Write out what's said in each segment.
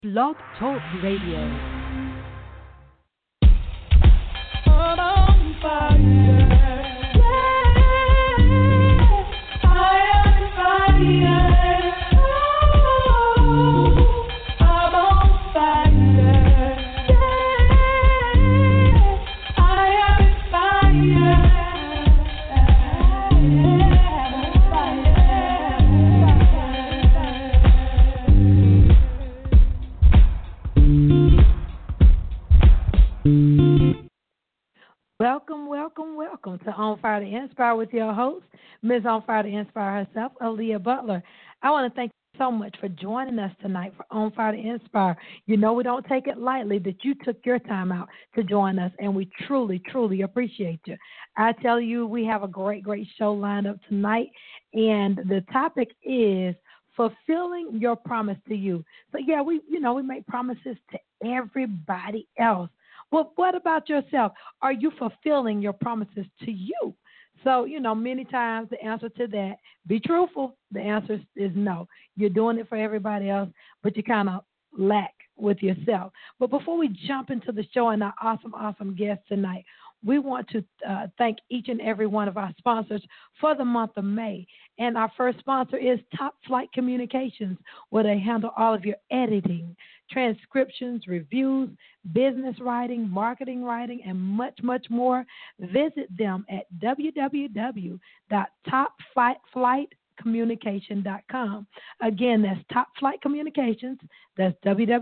Blog Talk Radio. On fire. Welcome to On Fire to Inspire with your host, Ms. On Fire to Inspire herself, Aaliyah Butler. I want to thank you so much for joining us tonight for On Fire to Inspire. You know we don't take it lightly that you took your time out to join us, and we truly, truly appreciate you. I tell you, we have a great show lined up tonight, and the topic is fulfilling your promise to you. So, yeah, we make promises to everybody else. Well, what about yourself? Are you fulfilling your promises to you? So, many times the answer to that, be truthful, the answer is no. You're doing it for everybody else, but you kind of lack with yourself. But before we jump into the show and our awesome guest tonight, we want to thank each and every one of our sponsors for the month of May. And our first sponsor is Top Flight Communications, where they handle all of your editing, transcriptions, reviews, business writing, marketing writing, and much, much more. Visit them at www.topflightcommunication.com. Again, that's Top Flight Communications. That's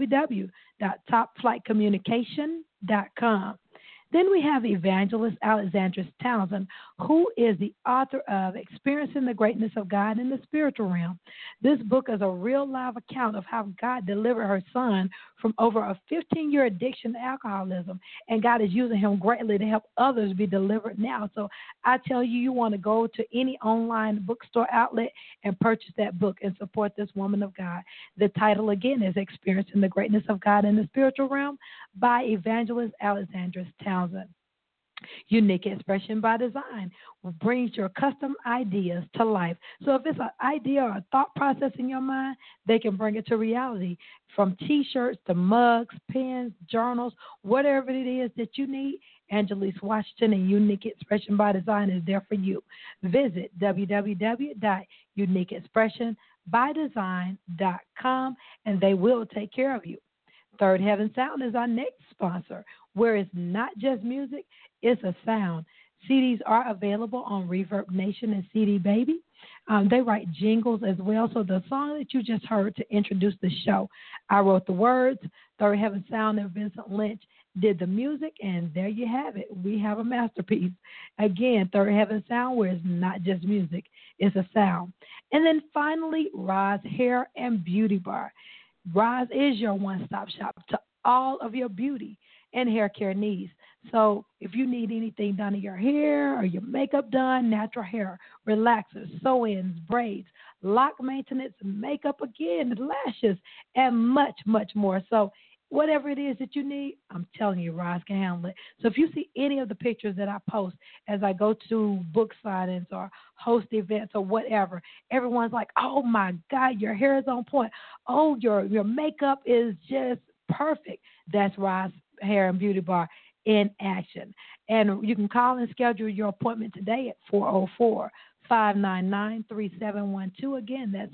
www.topflightcommunication.com. Then we have Evangelist Alexandra Townsend, who is the author of Experiencing the Greatness of God in the Spiritual Realm. This book is a real live account of how God delivered her son from over a 15-year addiction to alcoholism, and God is using him greatly to help others be delivered now. So I tell you, you want to go to any online bookstore outlet and purchase that book and support this woman of God. The title, again, is Experiencing the Greatness of God in the Spiritual Realm by Evangelist Alexandra Townsend. Unique Expression by Design brings your custom ideas to life. So if it's an idea or a thought process in your mind, they can bring it to reality. From T-shirts to mugs, pens, journals, whatever it is that you need, Angelique Washington and Unique Expression by Design is there for you. Visit www.uniqueexpressionbydesign.com and they will take care of you. Third Heaven Sound is our next sponsor, where it's not just music, it's a sound. CDs are available on Reverb Nation and CD Baby. They write jingles as well. So the song that you just heard to introduce the show, I wrote the words. Third Heaven Sound and Vincent Lynch did the music, and there you have it. We have a masterpiece. Again, Third Heaven Sound, where it's not just music, it's a sound. And then finally, Roz Hair and Beauty Bar. Roz is your one-stop shop to all of your beauty and hair care needs. So if you need anything done to your hair or your makeup done, natural hair, relaxers, sew-ins, braids, lock maintenance, makeup again, lashes, and much, much more. So whatever it is that you need, I'm telling you, Roz can handle it. So if you see any of the pictures that I post as I go to book signings or host events or whatever, everyone's like, oh, my God, your hair is on point. Oh, your makeup is just perfect. That's Roz Hair and Beauty Bar in action. And you can call and schedule your appointment today at 404-599-3712. Again, that's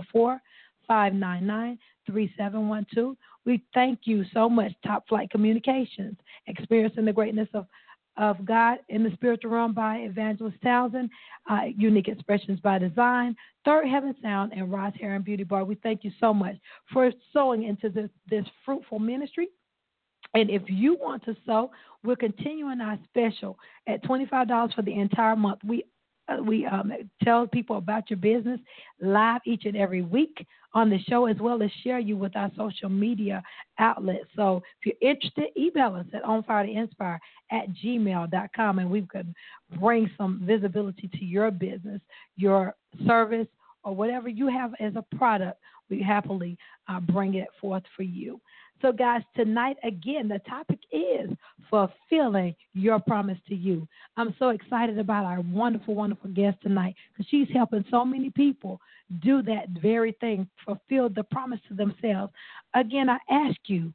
404-599-3712. We thank you so much, Top Flight Communications, Experiencing the Greatness of God in the Spiritual Realm by Evangelist Townsend, Unique Expressions by Design, Third Heaven Sound, and Roz Hair and Beauty Bar. We thank you so much for sowing into this fruitful ministry. And if you want to sow, we're continuing our special at $25 for the entire month. We tell people about your business live each and every week on the show, as well as share you with our social media outlets. So if you're interested, email us at onfiretoinspire@gmail.com, and we can bring some visibility to your business, your service, or whatever you have as a product. we happily bring it forth for you. So, guys, tonight, again, the topic is fulfilling your promise to you. I'm so excited about our wonderful, wonderful guest tonight because she's helping so many people do that very thing, fulfill the promise to themselves. Again, I ask you,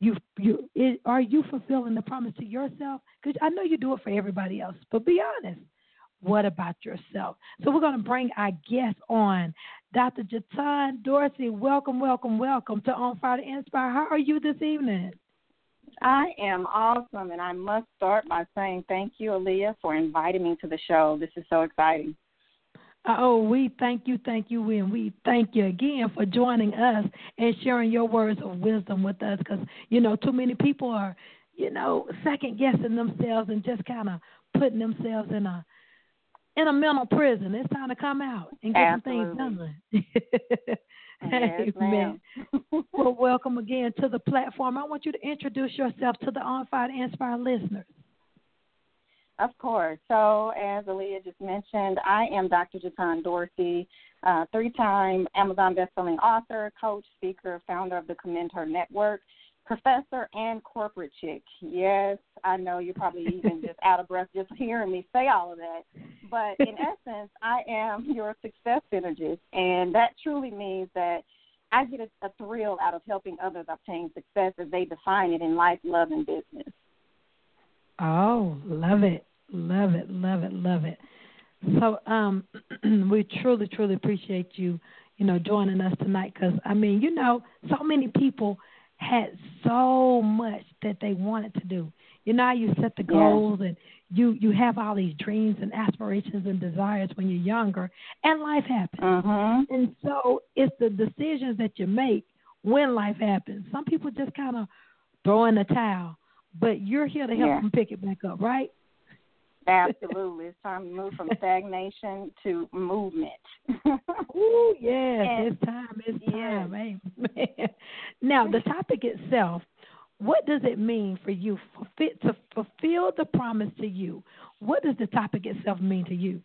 are you fulfilling the promise to yourself? Because I know you do it for everybody else, but be honest. What about yourself? So we're going to bring our guest on, Dr. Jatan Dorsey. Welcome, welcome, welcome to On Fire to Inspire. How are you this evening? I am awesome, and I must start by saying thank you, Aaliyah, for inviting me to the show. This is so exciting. Oh, we thank you, and we thank you again for joining us and sharing your words of wisdom with us because, too many people are, second-guessing themselves and just kind of putting themselves in a mental prison. It's time to come out and get some things done. Yes, Amen. Well, welcome again to the platform. I want you to introduce yourself to the On Fire to Inspire listeners. Of course. So, as Aaliyah just mentioned, I am Dr. Jatan Dorsey, 3-time Amazon bestselling author, coach, speaker, founder of the Commend Her Network, professor, and corporate chick. Yes, I know you're probably even just out of breath just hearing me say all of that. But in essence, I am your success synergist, and that truly means that I get a thrill out of helping others obtain success as they define it in life, love, and business. Oh, love it. Love it, love it, love it. So we truly, truly appreciate you, joining us tonight because, so many people had so much that they wanted to do. How you set the goals and you have all these dreams and aspirations and desires when you're younger, and life happens. Mm-hmm. And so it's the decisions that you make when life happens. Some people just kind of throw in the towel, but you're here to help them pick it back up, right? Absolutely. It's time to move from stagnation to movement. Ooh, yes, it's time. Amen. Now, the topic itself, what does it mean for you to fulfill the promise to you? What does the topic itself mean to you?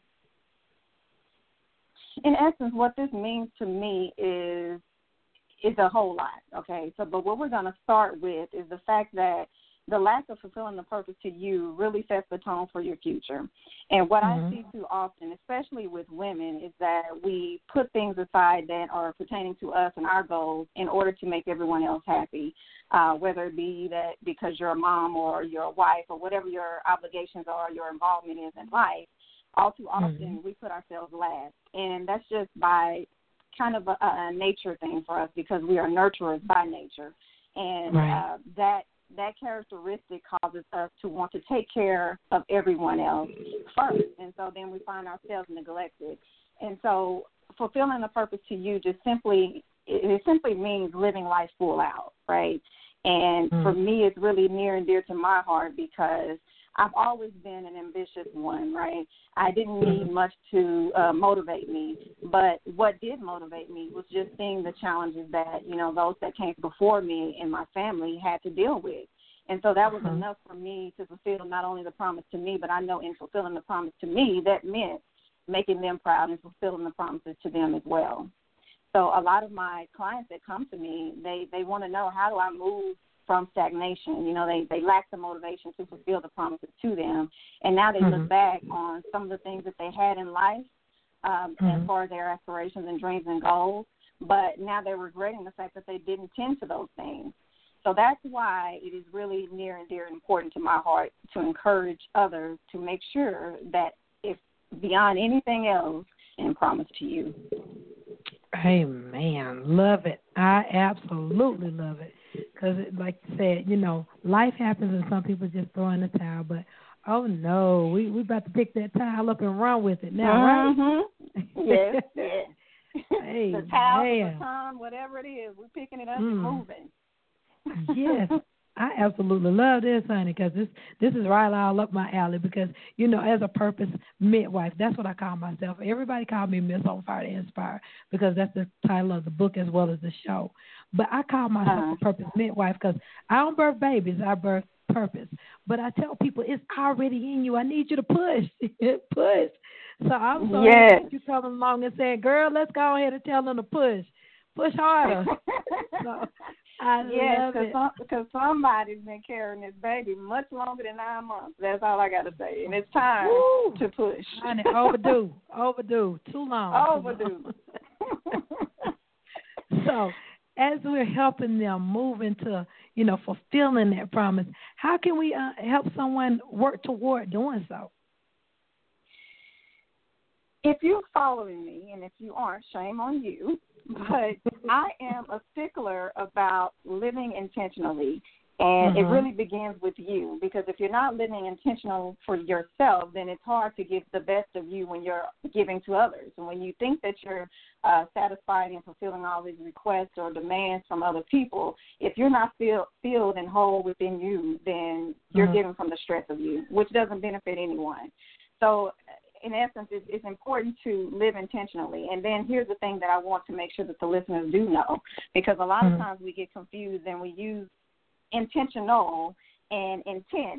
In essence, what this means to me is a whole lot, okay? But what we're going to start with is the fact that the lack of fulfilling the purpose to you really sets the tone for your future. And what I see too often, especially with women, is that we put things aside that are pertaining to us and our goals in order to make everyone else happy, whether it be that because you're a mom or you're a wife or whatever your obligations are, your involvement is in life. All too often we put ourselves last. And that's just by kind of a nature thing for us because we are nurturers by nature. And that characteristic causes us to want to take care of everyone else first. And so then we find ourselves neglected. And so fulfilling the purpose to you just simply means living life full out, right? And for me, it's really near and dear to my heart because I've always been an ambitious one, right? I didn't need much to motivate me, but what did motivate me was just seeing the challenges that, those that came before me and my family had to deal with. And so that was enough for me to fulfill not only the promise to me, but I know in fulfilling the promise to me, that meant making them proud and fulfilling the promises to them as well. So a lot of my clients that come to me, they want to know, how do I move from stagnation? They lack the motivation to fulfill the promises to them. And now they look back on some of the things that they had in life as far as their aspirations and dreams and goals, but now they're regretting the fact that they didn't tend to those things. So that's why it is really near and dear and important to my heart to encourage others to make sure that if beyond anything else, and promise to you. Amen. Love it. I absolutely love it. Because, like you said, life happens and some people just throw in the towel. But, oh, no, we about to pick that towel up and run with it now, right? Yes, yes. Hey, the towel, the baton, whatever it is, we're picking it up and moving. Yes, I absolutely love this, honey, because this is right all up my alley because, as a purpose midwife, that's what I call myself. Everybody call me Miss On Fire to Inspire because that's the title of the book as well as the show. But I call myself a purpose midwife because I don't birth babies, I birth purpose. But I tell people it's already in you. I need you to push. Push. So I'm so happy you coming along and saying, girl, let's go ahead and tell them to push. Push harder. So, I love it. Because somebody's been carrying this baby much longer than 9 months. That's all I got to say. And it's time to push. Honey, overdue. Too long. Overdue. So, as we're helping them move into, fulfilling that promise, how can we help someone work toward doing so? If you're following me, and if you aren't, shame on you, but I am a stickler about living intentionally, and it really begins with you, because if you're not living intentional for yourself, then it's hard to give the best of you when you're giving to others. And when you think that you're satisfying and fulfilling all these requests or demands from other people, if you're not filled and whole within you, then you're giving from the stress of you, which doesn't benefit anyone. So in essence, it's important to live intentionally. And then here's the thing that I want to make sure that the listeners do know, because a lot of times we get confused and we use intentional and intent,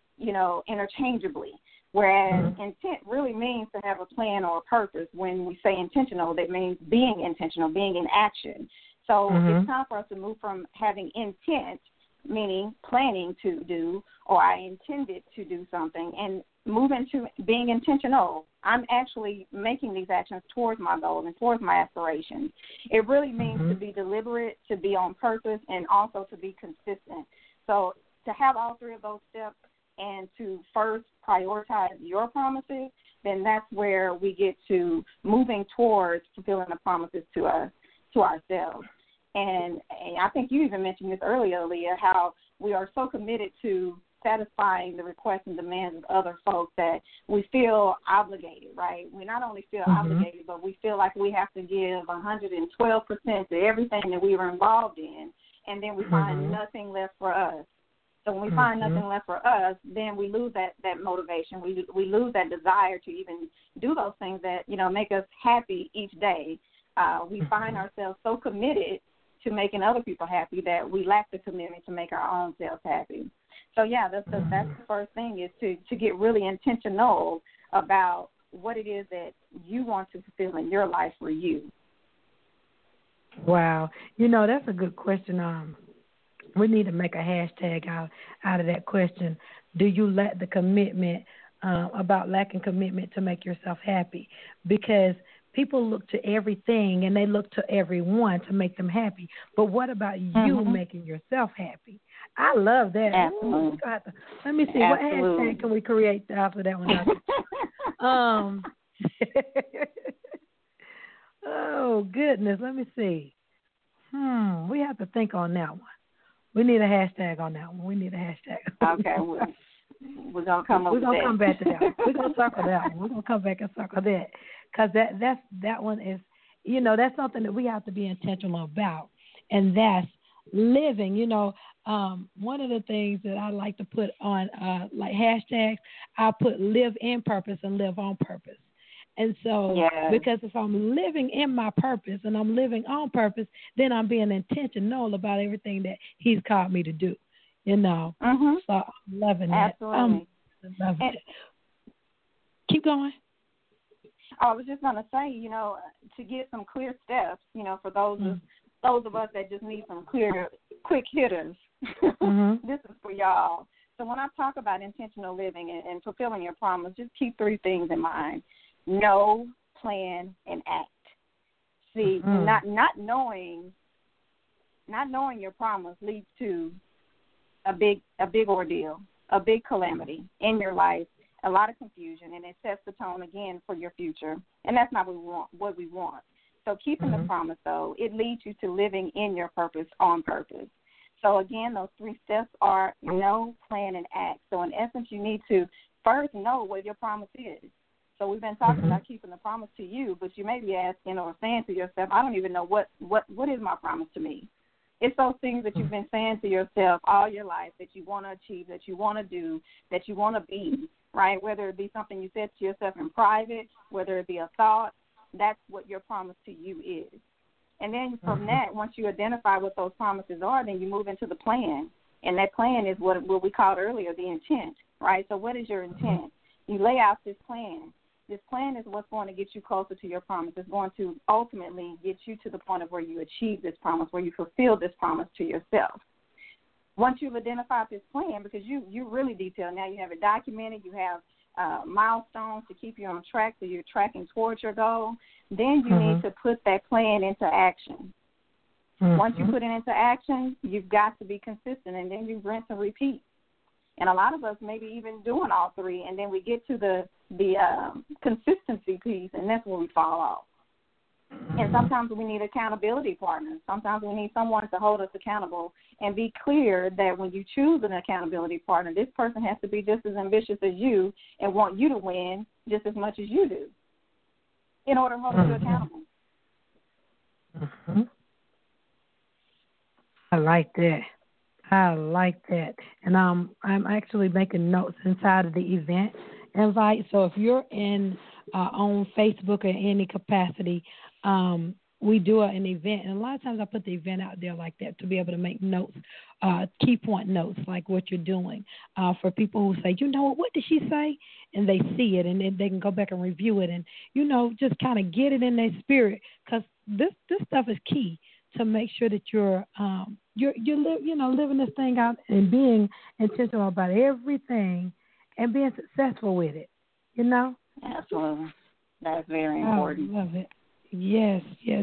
interchangeably. Whereas intent really means to have a plan or a purpose. When we say intentional, that means being intentional, being in action. So it's time for us to move from having intent, meaning planning to do, or I intended to do something, and move into being intentional. I'm actually making these actions towards my goals and towards my aspirations. It really means to be deliberate, to be on purpose, and also to be consistent. So to have all three of those steps and to first prioritize your promises, then that's where we get to moving towards fulfilling the promises to ourselves. And I think you even mentioned this earlier, Leah, how we are so committed to satisfying the requests and demands of other folks that we feel obligated, right? We not only feel obligated, but we feel like we have to give 112% to everything that we were involved in, and then we find nothing left for us. So when we find nothing left for us, then we lose that motivation. We lose that desire to even do those things that, make us happy each day. We find ourselves so committed to making other people happy that we lack the commitment to make our own selves happy. So, yeah, that's the first thing, is to get really intentional about what it is that you want to fulfill in your life for you. Wow. That's a good question. We need to make a hashtag out of that question. Do you lack the commitment, about lacking commitment to make yourself happy? Because people look to everything and they look to everyone to make them happy. But what about you making yourself happy? I love that. Absolutely. Let me see. Absolutely. What hashtag can we create after that one? Oh, goodness. Let me see. We have to think on that one. We need a hashtag on that one. Okay. We're going to come up with that. We're going to come back to that one. We're going to circle that one. We're going to come back and circle that. Because that one is, that's something that we have to be intentional about. And that's living. One of the things that I like to put on like hashtags, I put live in purpose and live on purpose. And so, because if I'm living in my purpose and I'm living on purpose, then I'm being intentional about everything that He's called me to do. So I'm loving that. Absolutely. Loving it. Keep going. I was just going to say, to get some clear steps, for those of us that just need some clear, quick hitters, this is for y'all. So when I talk about intentional living and fulfilling your promise, just keep three things in mind: know, plan, and act. See, not knowing your promise leads to a big ordeal, a big calamity in your life, a lot of confusion, and it sets the tone again for your future. And that's not what we want. So keeping the promise, though, it leads you to living in your purpose on purpose. So, again, those three steps are know, plan, and act. So, in essence, you need to first know what your promise is. So we've been talking about keeping the promise to you, but you may be asking or saying to yourself, I don't even know what is my promise to me. It's those things that you've been saying to yourself all your life that you want to achieve, that you want to do, that you want to be, right? Whether it be something you said to yourself in private, whether it be a thought, that's what your promise to you is. And then from that, once you identify what those promises are, then you move into the plan. And that plan is what we called earlier the intent, right? So what is your intent? You lay out this plan. This plan is what's going to get you closer to your promise. It's going to ultimately get you to the point of where you achieve this promise, where you fulfill this promise to yourself. Once you've identified this plan, because you really detailed, now you have it documented, you have milestones to keep you on track so you're tracking towards your goal, then you need to put that plan into action. Once you put it into action, you've got to be consistent, and then you rinse and repeat. And a lot of us maybe even doing all three, and then we get to the consistency piece, and that's where we fall off. And sometimes we need accountability partners. Sometimes we need someone to hold us accountable and be clear that when you choose an accountability partner, this person has to be just as ambitious as you and want you to win just as much as you do in order to hold you accountable. I like that. And I'm actually making notes inside of the event invite. So if you're in on Facebook or any capacity, we do an event. And a lot of times I put the event out there like that to be able to make notes, key point notes, like what you're doing, for people who say, you know, what did she say? And they see it, and then they can go back and review it and, you know, just kind of get it in their spirit, because this stuff is key to make sure that you're living this thing out and being intentional about everything and being successful with it, you know? Absolutely. That's very important. I love it. Yes.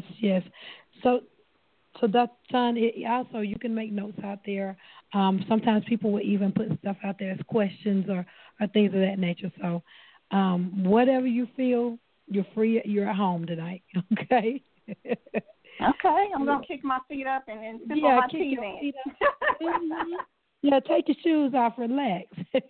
So that's fun. Also, you can make notes out there. Sometimes people will even put stuff out there as questions or things of that nature. So whatever you feel, you're free. You're at home tonight, okay? Okay, I'm going to kick my feet up and then sip on my tea then. Yeah, take your shoes off, relax.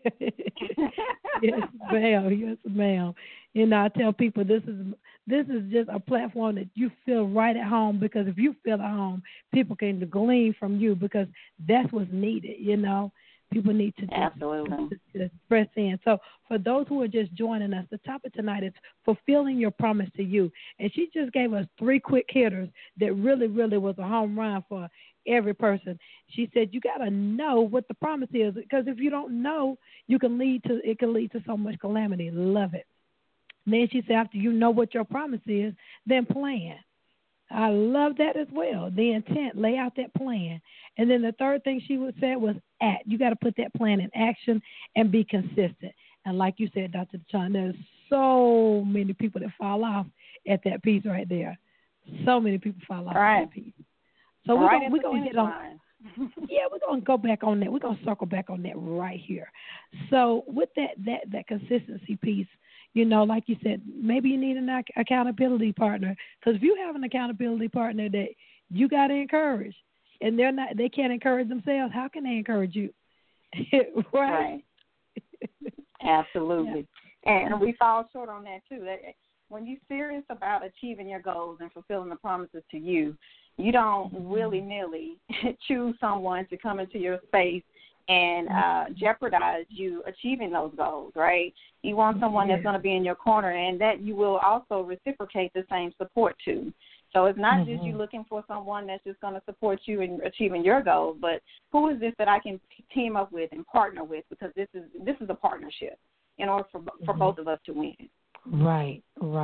Yes, ma'am. You know, I tell people this is just a platform that you feel right at home, because if you feel at home, people can glean from you, because that's what's needed, you know. People need to just press in. So for those who are just joining us, the topic tonight is fulfilling your promise to you. And she just gave us 3 quick hitters that really, really was a home run for every person. She said you got to know what the promise is, because if you don't know, it can lead to so much calamity. Love it. Then she said after you know what your promise is, then plan. I love that as well. The intent, lay out that plan. And then the third thing she would say was act. You got to put that plan in action and be consistent. And like you said, Dr. DeShawn, there's so many people that fall off at that piece right there. So many people fall off at that piece. So we're going to get on. Yeah, we're going to go back on that. We're going to circle back on that right here. So with that consistency piece, you know, like you said, maybe you need an accountability partner, because if you have an accountability partner that you got to encourage, and they can't encourage themselves, how can they encourage you? Right. Absolutely. Yeah. And we fall short on that too. When you're serious about achieving your goals and fulfilling the promises to you, you don't willy-nilly choose someone to come into your space and jeopardize you achieving those goals, right? You want someone that's going to be in your corner and that you will also reciprocate the same support to. So it's not just you looking for someone that's just going to support you in achieving your goals, but who is this that I can team up with and partner with, because this is a partnership in order for both of us to win. Right.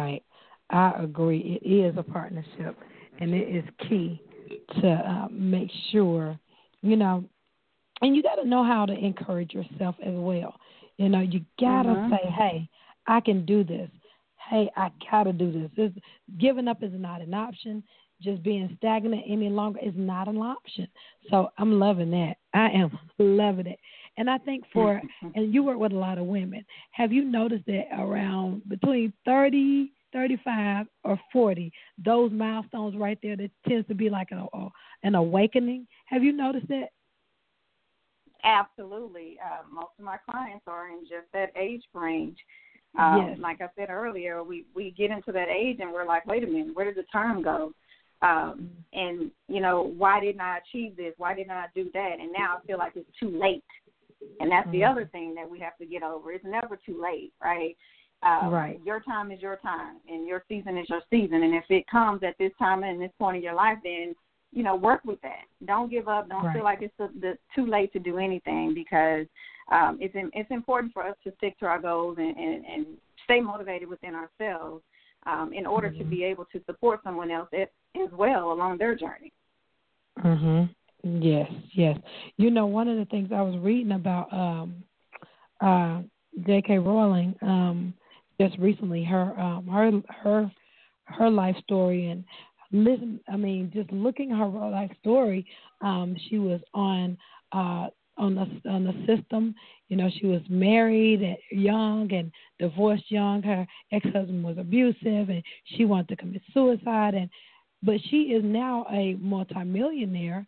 I agree. It is a partnership, and it is key to make sure, you know, and you got to know how to encourage yourself as well. You know, you got to say, hey, I can do this. Hey, I got to do this. Giving up is not an option. Just being stagnant any longer is not an option. So I'm loving that. I am loving it. And I think and you work with a lot of women, have you noticed that around between 30, 35, or 40, those milestones right there, that tends to be like an awakening? Have you noticed that? Absolutely. Most of my clients are in just that age range. Yes. Like I said earlier, we get into that age and we're like, wait a minute, where did the time go? And, you know, why didn't I achieve this? Why didn't I do that? And now I feel like it's too late. And that's the other thing that we have to get over. It's never too late, right? Right. Your time is your time, and your season is your season. And if it comes at this time and this point in your life, then, you know, work with that. Don't give up. Don't feel like it's too late to do anything, because it's important for us to stick to our goals and stay motivated within ourselves in order to be able to support someone else as well along their journey. Yes, yes. You know, one of the things I was reading about J.K. Rowling just recently, her life story, and just looking at her life story, she was on the system. You know, she was married at young and divorced young. Her ex-husband was abusive, and she wanted to commit suicide. But she is now a multimillionaire.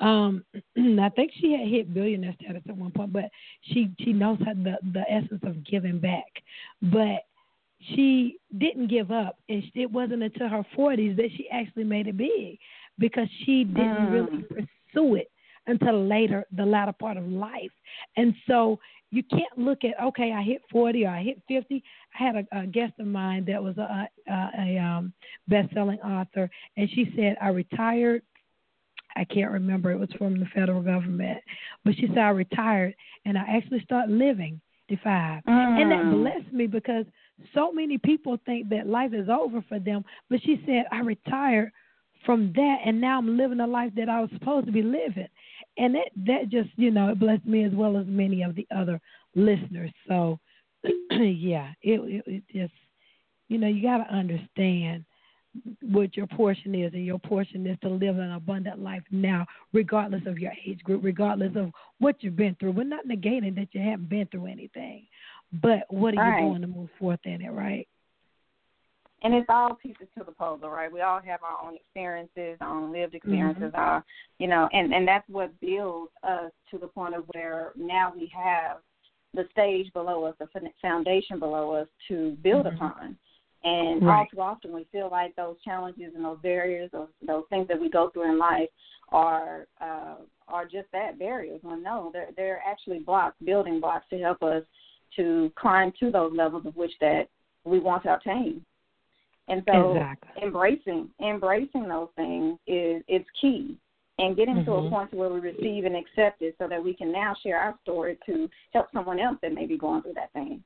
I think she had hit billionaire status at one point, but she knows how the essence of giving back. But she didn't give up, and it wasn't until her 40s that she actually made it big, because she didn't really pursue it until the latter part of life. And so you can't look at, okay, I hit 40 or I hit 50. I had a guest of mine that was a best-selling author, and she said, I retired. I can't remember. It was from the federal government. But she said, I retired, and I actually started living 55. And that blessed me, because so many people think that life is over for them. But she said, I retired from that, and now I'm living a life that I was supposed to be living. And that just, it blessed me as well as many of the other listeners. So, yeah, it just, you got to understand what your portion is, and your portion is to live an abundant life now, regardless of your age group, regardless of what you've been through. We're not negating that you haven't been through anything, but what are you doing to move forth in it, right? And it's all pieces to the puzzle, right? We all have our own experiences, our own lived experiences, and that's what builds us to the point of where now we have the stage below us, the foundation below us to build upon. And all too often we feel like those challenges and those barriers, those things that we go through in life are just that, barriers. Well, no, they're actually building blocks to help us to climb to those levels of which that we want to obtain. And so embracing those things is key, and getting to a point where we receive and accept it so that we can now share our story to help someone else that may be going through that thing.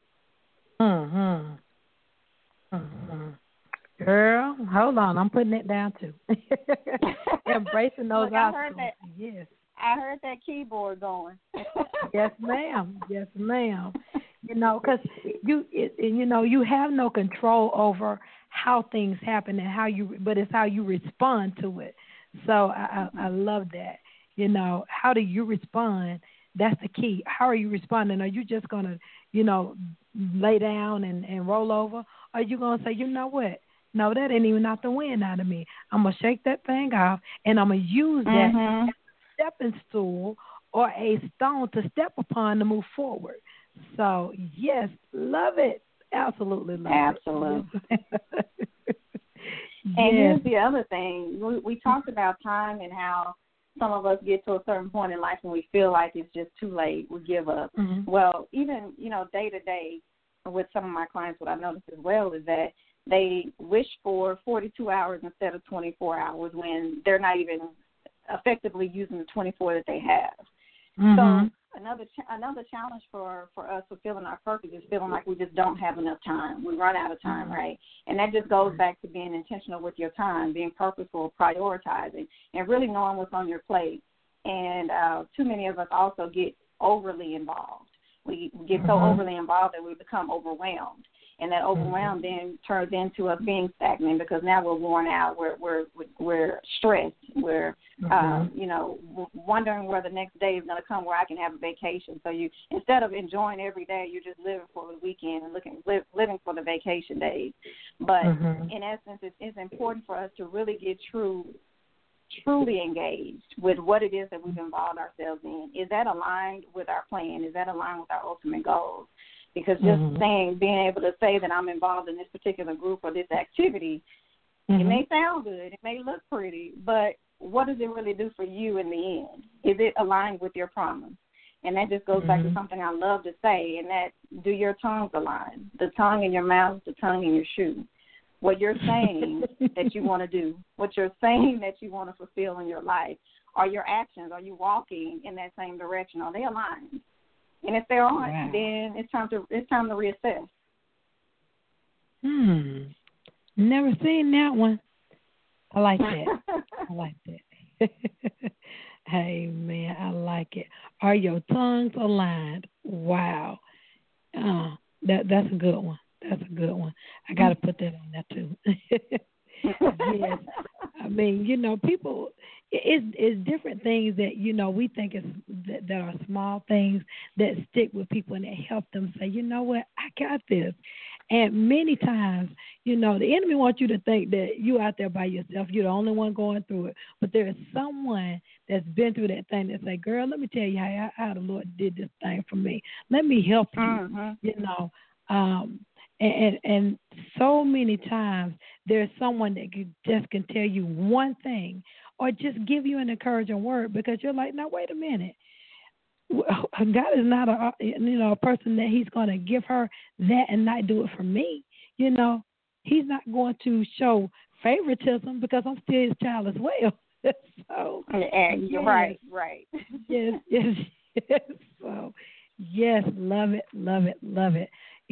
Girl, hold on. I'm putting it down too. Embracing those obstacles. Yes. I heard that keyboard going. Yes, ma'am. Yes, ma'am. Because you have no control over how things happen and but it's how you respond to it. So I love that. How do you respond? That's the key. How are you responding? Are you just going to, lay down and roll over? Or are you going to say, you know what? No, that ain't even not the wind out of me. I'm going to shake that thing off, and I'm going to use that as a stepping stool or a stone to step upon to move forward. So, yes, love it. Absolutely love it. Absolutely. And here's the other thing. We talked about time and how some of us get to a certain point in life when we feel like it's just too late. We give up. Well, even, day to day with some of my clients, what I noticed as well is that they wish for 42 hours instead of 24 hours when they're not even effectively using the 24 that they have. So another challenge for us fulfilling our purpose is feeling like we just don't have enough time. We run out of time, right? And that just goes back to being intentional with your time, being purposeful, prioritizing, and really knowing what's on your plate. And too many of us also get overly involved. We get so overly involved that we become overwhelmed. And that overwhelm then turns into us being stagnant, because now we're worn out, we're stressed, we're wondering where the next day is going to come where I can have a vacation. So you, instead of enjoying every day, you're just living for the weekend and living for the vacation days. But in essence, it's important for us to really get truly engaged with what it is that we've involved ourselves in. Is that aligned with our plan? Is that aligned with our ultimate goals? Because just being able to say that I'm involved in this particular group or this activity, it may sound good, it may look pretty, but what does it really do for you in the end? Is it aligned with your promise? And that just goes back to something I love to say, and that, do your tongues align? The tongue in your mouth, the tongue in your shoe. What you're saying that you want to do, what you're saying that you want to fulfill in your life, are your actions, are you walking in that same direction? Are they aligned? And if they aren't, then it's time to reassess. Never seen that one. I like that. I like that. Hey, man, I like it. Are your tongues aligned? Wow. That's a good one. That's a good one. I got to put that on there, too. Yes. I mean, people, it's different things that, we think is that are small things that stick with people and that help them say, you know what, I got this. And many times, the enemy wants you to think that you out there by yourself. You're the only one going through it. But there is someone that's been through that thing that say, girl, let me tell you how the Lord did this thing for me. Let me help you, And so many times there's someone that can tell you one thing or just give you an encouraging word because you're like, now, wait a minute. God is not a person that he's going to give her that and not do it for me. He's not going to show favoritism because I'm still his child as well. So, and you're right. Yes. So, yes, love it.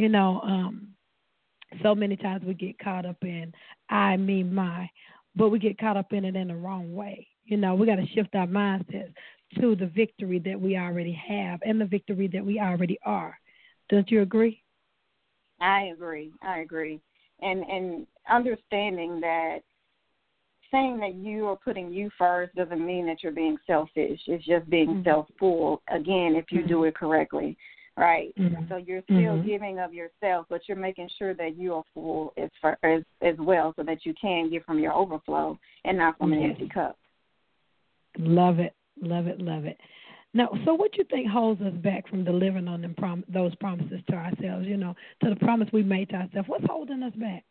So many times we get caught up in I, me, my, but we get caught up in it in the wrong way. We got to shift our mindsets to the victory that we already have and the victory that we already are. Don't you agree? I agree. And understanding that saying that you are putting you first doesn't mean that you're being selfish. It's just being self-full, again, if you do it correctly, right? So you're still giving of yourself, but you're making sure that you are full as well so that you can give from your overflow and not from an empty cup. Love it. Now, so what you think holds us back from delivering on those promises to ourselves, to the promise we made to ourselves? What's holding us back?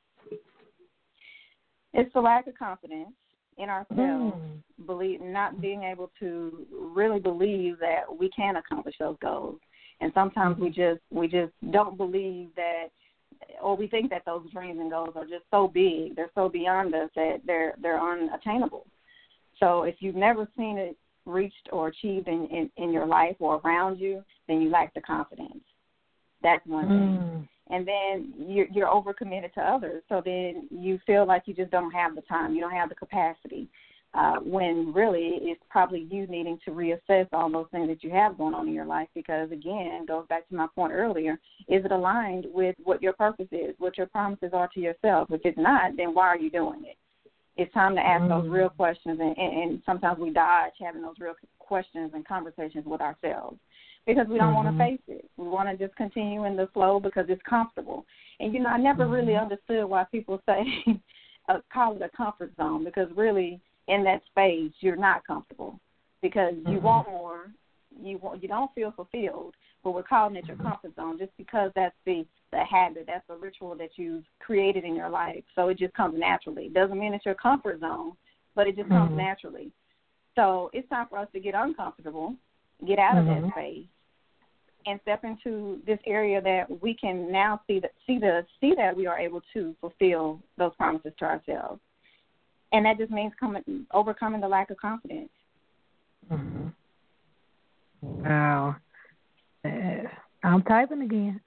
It's the lack of confidence in ourselves, not being able to really believe that we can accomplish those goals. And sometimes we just don't believe that, or we think that those dreams and goals are just so big, they're so beyond us that they're unattainable. So if you've never seen it reached or achieved in your life or around you, then you lack the confidence. That's one thing. And then you're overcommitted to others. So then you feel like you just don't have the time. You don't have the capacity. When really it's probably you needing to reassess all those things that you have going on in your life because, again, it goes back to my point earlier, is it aligned with what your purpose is, what your promises are to yourself? If it's not, then why are you doing it? It's time to ask those real questions, and sometimes we dodge having those real questions and conversations with ourselves because we don't want to face it. We want to just continue in the flow because it's comfortable. And, I never really understood why people say call it a comfort zone because really in that space you're not comfortable because you want more. You don't feel fulfilled, but we're calling it your comfort zone just because that's the habit, that's the ritual that you've created in your life. So it just comes naturally. It doesn't mean it's your comfort zone, but it just comes naturally. So it's time for us to get uncomfortable, get out of that space, and step into this area that we can now see that we are able to fulfill those promises to ourselves. And that just means overcoming the lack of confidence. Wow. I'm typing again.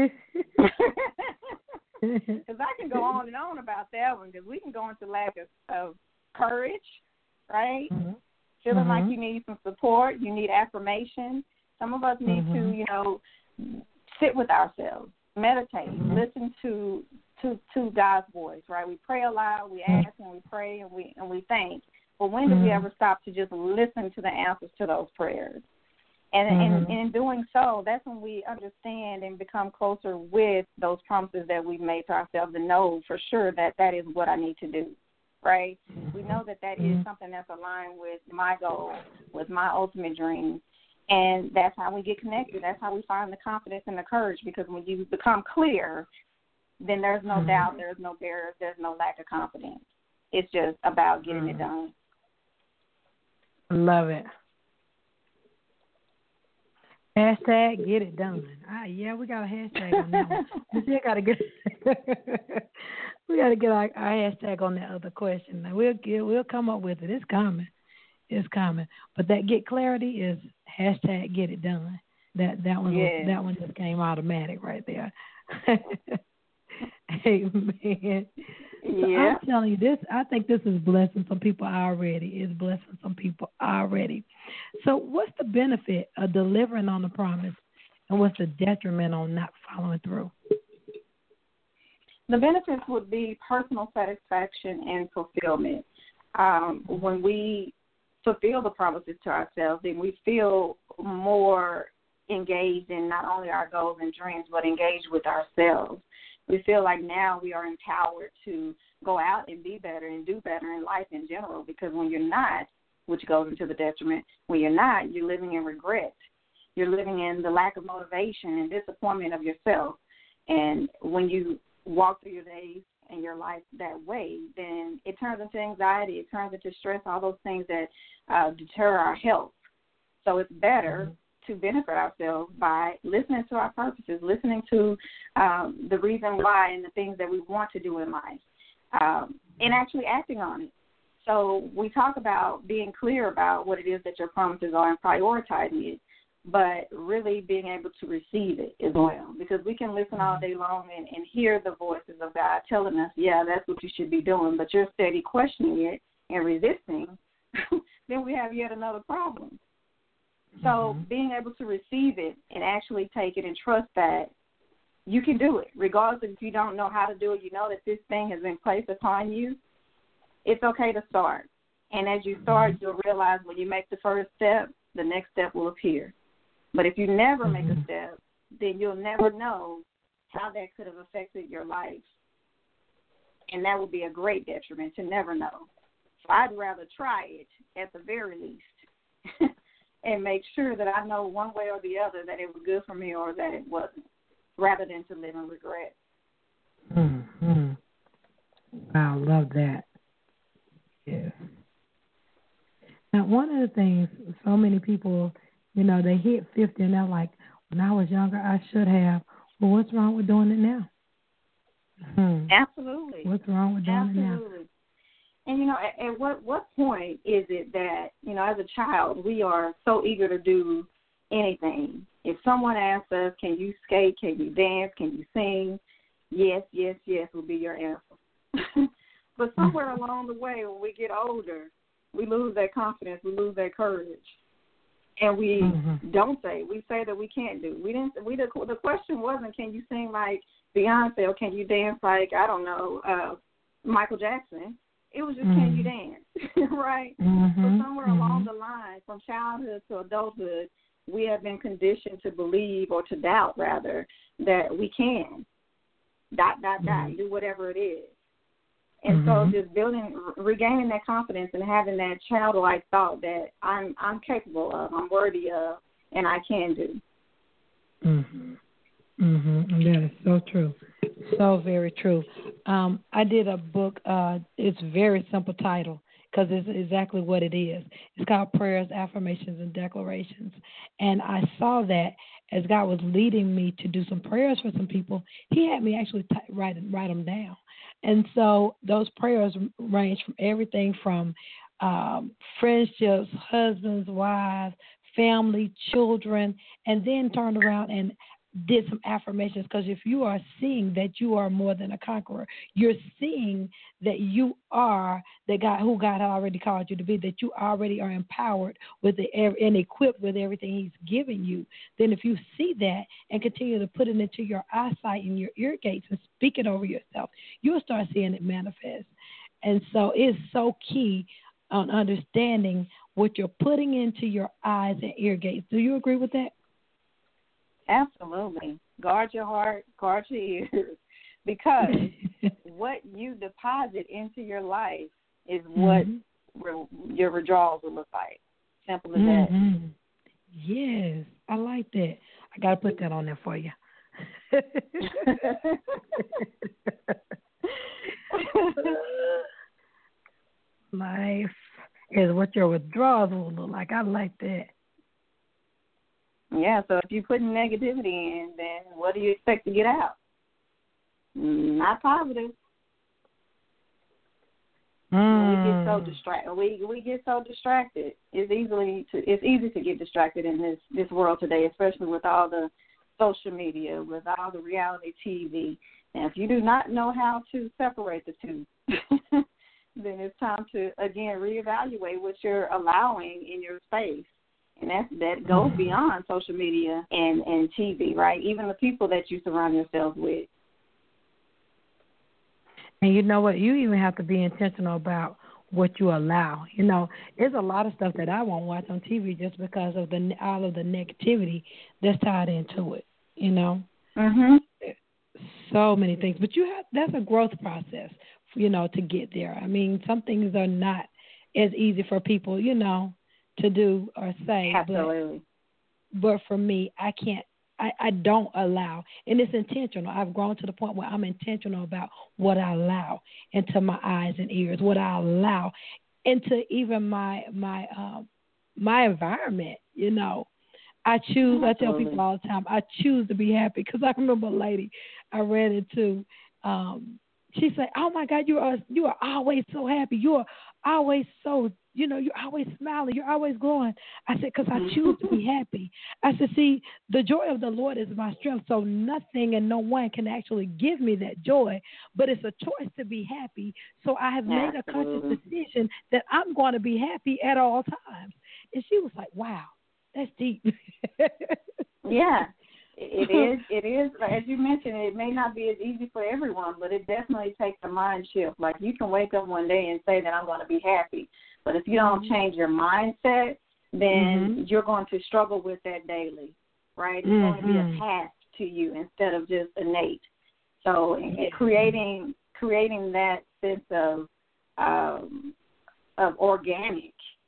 Because I can go on and on about that one because we can go into lack of courage, right? Feeling like you need some support, you need affirmation. Some of us need to, sit with ourselves, meditate, listen to God's voice, right? We pray aloud, we ask and we pray and we thank. But when do we ever stop to just listen to the answers to those prayers? And in doing so, that's when we understand and become closer with those promises that we've made to ourselves and know for sure that that is what I need to do, right? We know that that is something that's aligned with my goal, with my ultimate dream. And that's how we get connected. That's how we find the confidence and the courage because when you become clear, then there's no doubt, there's no barriers, there's no lack of confidence. It's just about getting it done. Love it. Hashtag get it done. Yeah, we got a hashtag on that one. We still got to get our hashtag on that other question. Now we'll come up with it. It's coming. But that get clarity is hashtag get it done. That one just came automatic right there. Amen. So Yeah. I'm telling you this, I think this is blessing some people already. It's blessing some people already. So what's the benefit of delivering on the promise and what's the detriment on not following through? The benefits would be personal satisfaction and fulfillment. When we fulfill the promises to ourselves, then we feel more engaged in not only our goals and dreams, but engaged with ourselves. We feel like now we are empowered to go out and be better and do better in life in general, because when you're not, which goes into the detriment, when you're not, you're living in regret. You're living in the lack of motivation and disappointment of yourself. And when you walk through your days and your life that way, then it turns into anxiety, it turns into stress, all those things that deter our health. So it's better to benefit ourselves by listening to our purposes, listening to the reason why and the things that we want to do in life, and actually acting on it. So we talk about being clear about what it is that your promises are and prioritizing it, but really being able to receive it as well, because we can listen all day long and hear the voices of God telling us, yeah, that's what you should be doing, but you're steady questioning it and resisting, then we have yet another problem. So being able to receive it and actually take it and trust that you can do it, regardless if you don't know how to do it, you know that this thing has been placed upon you, it's okay to start. And as you start, you'll realize when you make the first step, the next step will appear. But if you never make a step, then you'll never know how that could have affected your life. And that would be a great detriment to never know. So I'd rather try it at the very least and make sure that I know one way or the other that it was good for me or that it wasn't, rather than to live in regret. Mm-hmm. I love that. Yes. Now, one of the things, so many people, they hit 50 and they're like, when I was younger, I should have. Well, what's wrong with doing it now? Absolutely. What's wrong with doing it now? And, at what point is it that, as a child, we are so eager to do anything? If someone asks us, can you skate, can you dance, can you sing? Yes, yes, yes will be your answer. But somewhere along the way, when we get older, we lose that confidence, we lose that courage. And we don't say. We say that we can't do. The question wasn't, can you sing like Beyonce or can you dance like, I don't know, Michael Jackson? It was just, can you dance, right? So somewhere along the line, from childhood to adulthood, we have been conditioned to believe, or to doubt, rather, that we can, do whatever it is. And so just regaining that confidence and having that childlike thought that I'm capable of, I'm worthy of, and I can do. That is so true. So very true. I did a book. It's a very simple title because it's exactly what it is. It's called Prayers, Affirmations, and Declarations. And I saw that as God was leading me to do some prayers for some people, He had me actually write them down. And so those prayers range from everything from friendships, husbands, wives, family, children, and then turned around and did some affirmations, because if you are seeing that you are more than a conqueror, you're seeing that you are the God who God had already called you to be, that you already are empowered with and equipped with everything He's given you, then if you see that and continue to put it into your eyesight and your ear gates and speak it over yourself, you'll start seeing it manifest. And so it's so key on understanding what you're putting into your eyes and ear gates. Do you agree with that? Absolutely. Guard your heart, guard your ears, because what you deposit into your life is what your withdrawals will look like. Simple as that. Yes, I like that. I got to put that on there for you. Life is what your withdrawals will look like. I like that. Yeah, so if you put negativity in, then what do you expect to get out? Not positive. We get so distracted. We get so distracted. It's easy to get distracted in this world today, especially with all the social media, with all the reality TV. And if you do not know how to separate the two, then it's time to, again, reevaluate what you're allowing in your space. And that goes beyond social media and TV, right? Even the people that you surround yourself with. And you know what? You even have to be intentional about what you allow. You know, there's a lot of stuff that I won't watch on TV just because of all of the negativity that's tied into it, you know? Mm-hmm. So many things. But that's a growth process, you know, to get there. I mean, some things are not as easy for people, you know, to do or say. Absolutely. But for me, I don't allow, and it's intentional. I've grown to the point where I'm intentional about what I allow into my eyes and ears, what I allow into even my environment, you know. I choose, I tell people all the time, I choose to be happy, because I remember a lady I ran into, she said, "Oh my God, you are always so happy. You are always so, you know, you're always smiling. You're always glowing." I said, "Because I choose to be happy." I said, "See, the joy of the Lord is my strength, so nothing and no one can actually give me that joy, but it's a choice to be happy. So I have made a conscious decision that I'm going to be happy at all times." And she was like, "Wow, that's deep." Yeah. It is. As you mentioned, it may not be as easy for everyone, but it definitely takes a mind shift. Like, you can wake up one day and say that I'm going to be happy, but if you don't change your mindset, then you're going to struggle with that daily, right? It's going to be a task to you instead of just innate. So creating that sense of organic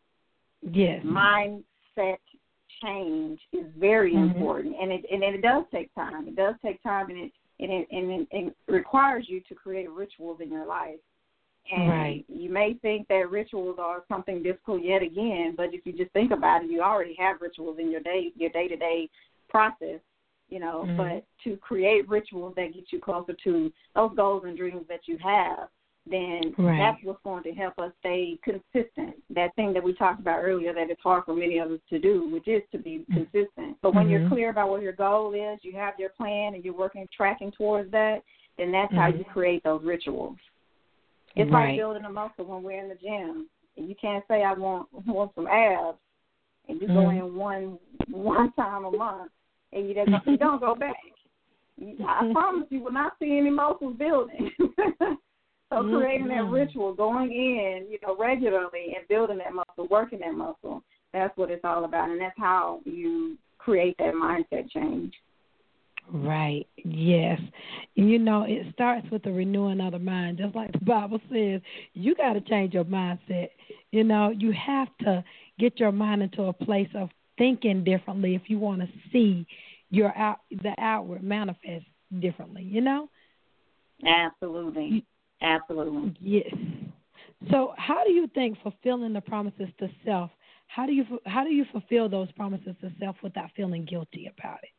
mindset change is very important, and it does take time. It does take time, and it requires you to create rituals in your life. And you may think that rituals are something difficult yet again, but if you just think about it, you already have rituals in your day-to-day process, you know. But to create rituals that get you closer to those goals and dreams that you have, then that's what's going to help us stay consistent. That thing that we talked about earlier that it's hard for many of us to do, which is to be consistent. But when you're clear about what your goal is, you have your plan, and you're tracking towards that, then that's how you create those rituals. It's like building a muscle when we're in the gym. And you can't say, "I want some abs," and you go in one time a month, and you don't go back. I promise you will not see any muscles building. So creating that ritual, going in, you know, regularly and building that muscle, working that muscle, that's what it's all about. And that's how you create that mindset change. Right. Yes. You know, it starts with the renewing of the mind. Just like the Bible says, you got to change your mindset. You know, you have to get your mind into a place of thinking differently if you want to see the outward manifest differently, you know? Absolutely. Absolutely. Yes. So how do you think fulfilling the promises to self, how do you fulfill those promises to self without feeling guilty about it?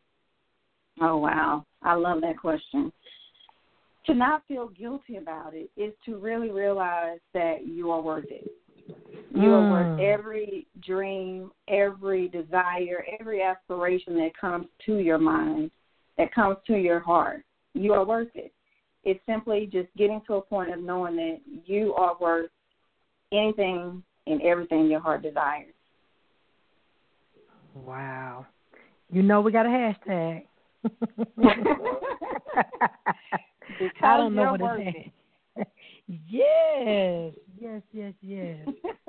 Oh, wow. I love that question. To not feel guilty about it is to really realize that you are worth it. You are worth every dream, every desire, every aspiration that comes to your mind, that comes to your heart. You are worth it. It's simply just getting to a point of knowing that you are worth anything and everything your heart desires. Wow. You know we got a hashtag. I don't know what it is. Yes. Yes.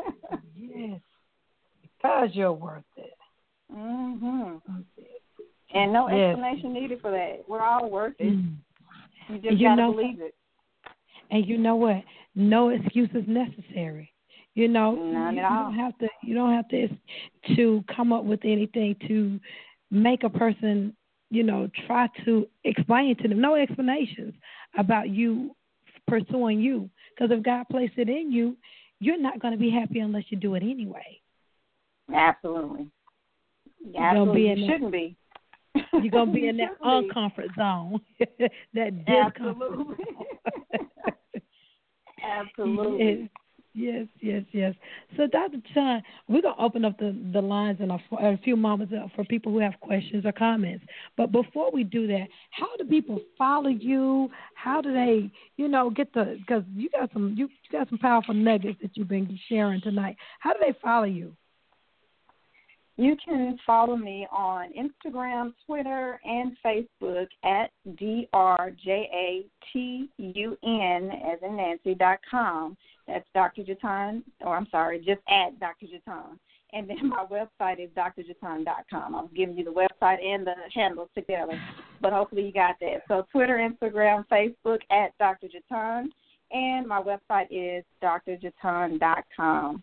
Because you're worth it. And no explanation needed for that. We're all worth it. You just got to believe it. And you know what? No excuse is necessary. You know, None at all. You don't have to come up with anything to make a person, you know, try to explain to them. No explanations about you pursuing you. Because if God placed it in you, you're not going to be happy unless you do it anyway. Absolutely. You shouldn't be. You're going to be in that uncomfort zone, that discomfort zone. Absolutely. Yes, yes, yes. So, Dr. Chan, we're going to open up the lines in a few moments for people who have questions or comments. But before we do that, how do people follow you? How do they, get because you got some powerful nuggets that you've been sharing tonight. How do they follow you? You can follow me on Instagram, Twitter, and Facebook at DRJATUN, as in Nancy.com. That's Dr. Jatan, just at Dr. Jatan. And then my website is drjatan.com. I'm giving you the website and the handles together, but hopefully you got that. So Twitter, Instagram, Facebook at Dr. Jatan, and my website is drjatan.com.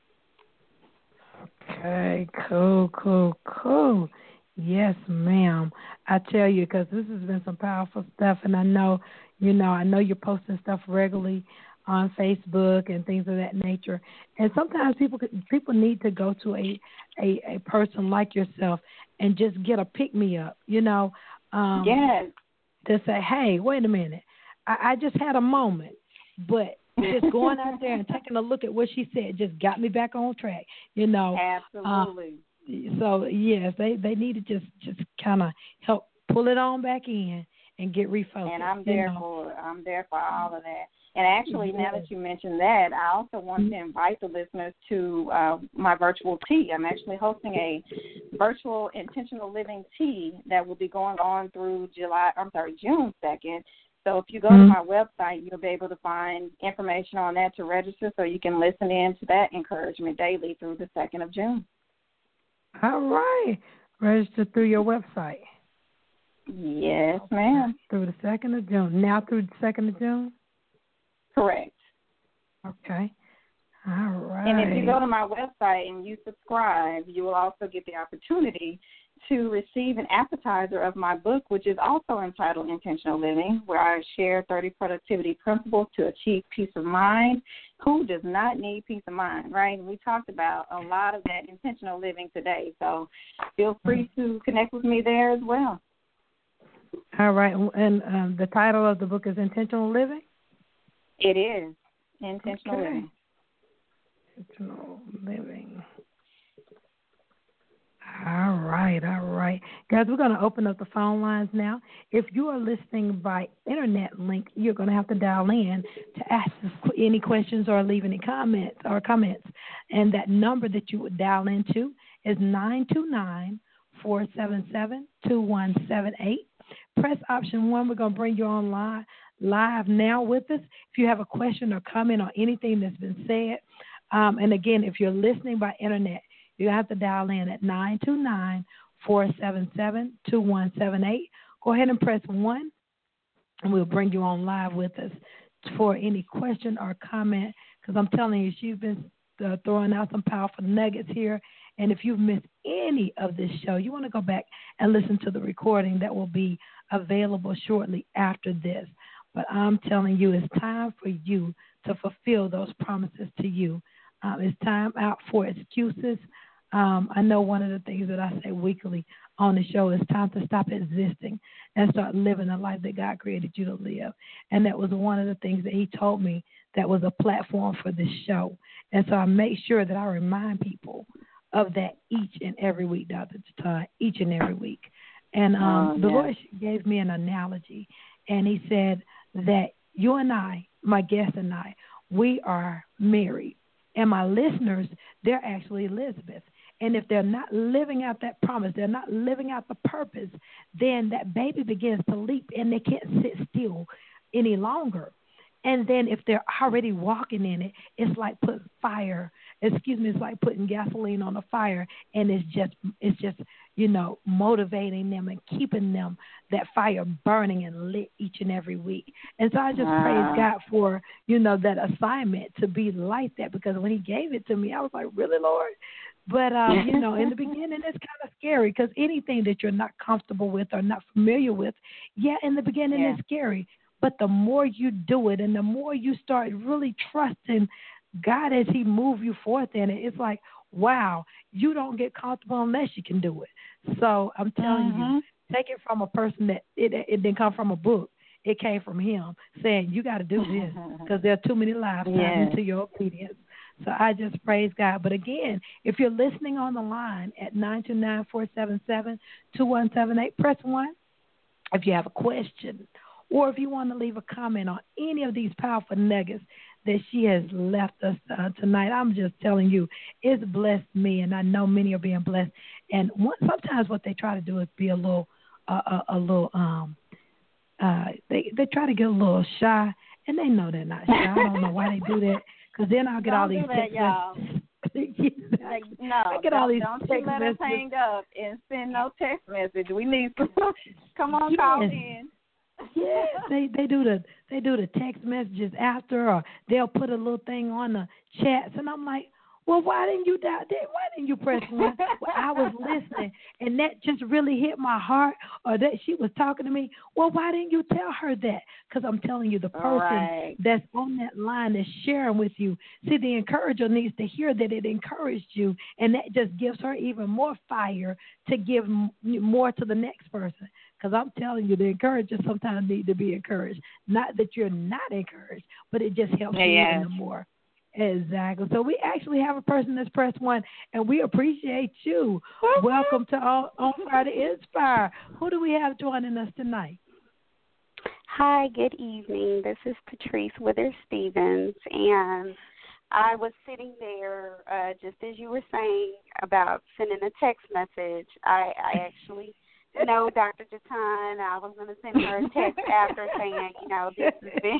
Okay, cool. Yes, ma'am. I tell you, because this has been some powerful stuff, and I know you're posting stuff regularly on Facebook and things of that nature. And sometimes people need to go to a person like yourself and just get a pick me up, Yes. To say, hey, wait a minute, I just had a moment, but just going out there and taking a look at what she said just got me back on track, Absolutely. So yes, they need to just kind of help pull it on back in and get refocused. And I'm there for it. I'm there for all of that. And actually, now that you mentioned that, I also want to invite the listeners to my virtual tea. I'm actually hosting a virtual intentional living tea that will be going on through June 2nd. So if you go to my website, you'll be able to find information on that to register so you can listen in to that encouragement daily through the 2nd of June. All right. Register through your website. Yes, ma'am. Through the 2nd of June. Now through the 2nd of June? Correct. Okay. All right. And if you go to my website and you subscribe, you will also get the opportunity to receive an appetizer of my book, which is also entitled Intentional Living, where I share 30 productivity principles to achieve peace of mind. Who does not need peace of mind, right? And we talked about a lot of that intentional living today, so feel free to connect with me there as well. All right. And the title of the book is Intentional Living? It is Intentional Living. Intentional Living. All right. Guys, we're going to open up the phone lines now. If you are listening by internet link, you're going to have to dial in to ask us any questions or leave any comments. And that number that you would dial into is 929-477-2178. Press option 1. We're going to bring you on live now with us. If you have a question or comment on anything that's been said, and again, if you're listening by internet, you have to dial in at 929-477-2178. Go ahead and press 1, and we'll bring you on live with us for any question or comment, because I'm telling you, she's been throwing out some powerful nuggets here. And if you've missed any of this show, you want to go back and listen to the recording that will be available shortly after this. But I'm telling you, it's time for you to fulfill those promises to you. It's time out for excuses. I know one of the things that I say weekly on the show is time to stop existing and start living the life that God created you to live. And that was one of the things that he told me that was a platform for this show. And so I make sure that I remind people of that each and every week, Dr. Jatan, each and every week. And the Lord gave me an analogy, and he said that you and I, my guest and I, we are married. And my listeners, they're actually Elizabeth. And if they're not living out that promise, they're not living out the purpose, then that baby begins to leap and they can't sit still any longer. And then if they're already walking in it, it's like putting it's like putting gasoline on a fire, and it's just motivating them and keeping them that fire burning and lit each and every week. And so I just praise God for, that assignment to be like that, because when he gave it to me, I was like, really, Lord? But, in the beginning, it's kind of scary, because anything that you're not comfortable with or not familiar with, in the beginning it's scary. But the more you do it and the more you start really trusting God as he move you forth in it, it's like, wow, you don't get comfortable unless you can do it. So I'm telling you, take it from a person that it didn't come from a book. It came from him saying, you got to do this because there are too many lives tied into your obedience. So I just praise God. But again, if you're listening on the line at 929-477-2178, press 1. If you have a question or if you want to leave a comment on any of these powerful nuggets that she has left us tonight, I'm just telling you, it's blessed me, and I know many are being blessed. And sometimes what they try to do is be a little, they try to get a little shy, and they know they're not shy. I don't know why they do that, because then I'll get all these text messages. Don't you let us hang up and send no text message. We need some. Come on, call in. Yeah, they do the text messages after, or they'll put a little thing on the chats, and I'm like, well, why didn't you press 1? Well, I was listening, and that just really hit my heart, or that she was talking to me. Well, why didn't you tell her that? Because I'm telling you, the person that's on that line is sharing with you. See, the encourager needs to hear that it encouraged you, and that just gives her even more fire to give more to the next person. Because I'm telling you, the encouragers sometimes need to be encouraged. Not that you're not encouraged, but it just helps you even more. Exactly. So we actually have a person that's pressed 1, and we appreciate you. Welcome to On Fire to Inspire. Who do we have joining us tonight? Hi, good evening. This is Patrice Withers Stevens, and I was sitting there just as you were saying about sending a text message. I actually know Dr. Jatan. I was going to send her a text after saying, this has been